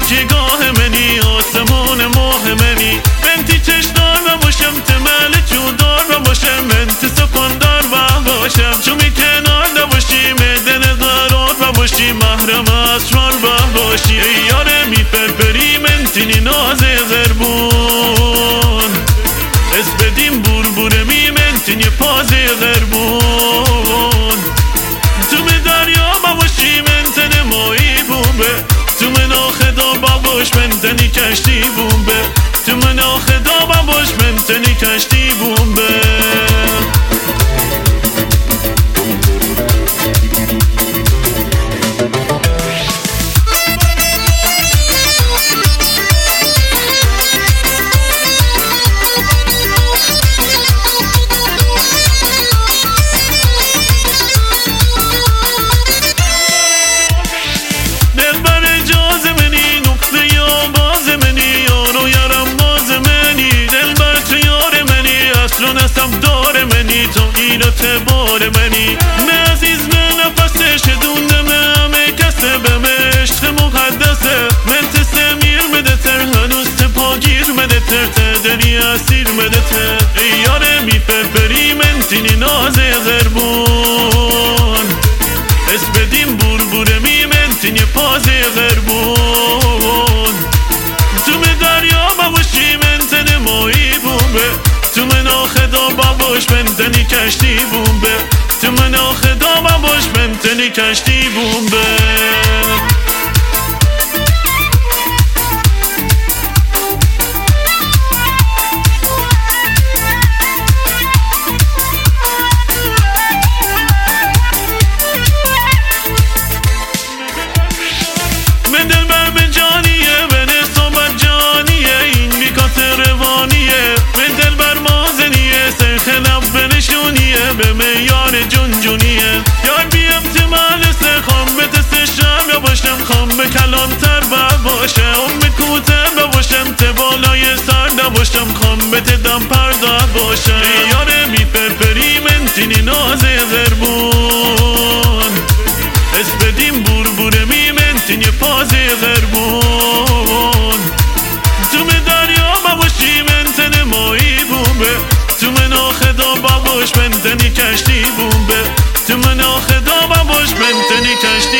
تکیگاه منی آسمون ماه منی انتی چشدار و باشم تمل جودار و باشم انتی سکندار و باشم چومی کنار نباشی مدن قرار و باشی محرم اسرار و باشی یاره میپرپری منتینی ناز غربون اس بدیم بور می منتینی پاز غربون تو به دریا باشی منتن مایی بومبه تو من آخدا باش منتنی کشتی بومبه تو من آخدا باش منتنی کشتی بومبه دار منی تو اینو تبار منی نه عزیز من نفسش دوندم همه کسه به عشق مقدسه من تسمیر مده تر هنوز تپاگیر مده تر تدنی اسیر مده تر ای یاره میپرپری من تینی ناز غربون اس بدیم بور می من تینی پاز غربون تو به دریا باشی من تن مایی بومبه تو من آخدا باش منتنی کشتی بومبه تو من آخدا باش منتنی کشتی بومبه من دل بر به جانیه به نصابت جانیه این بیکات روانیه من دل بر مازنیه سرخلب به نشونیه به میان جونیه یار بیم تمال خام به دست شم یا باشم خام به کلانتر باشم به کوتر باشم تبالای سر نباشم خام به تدم پرده باشم یاره میپرپری من تینی ناز غربون اس بدیم بور می من تینی پاز غربون تو به دریا باشی من تن مایی بومبه تو من آخدا باش منتنی کشتی بومبه تو من آخدا باش منتنی کشتی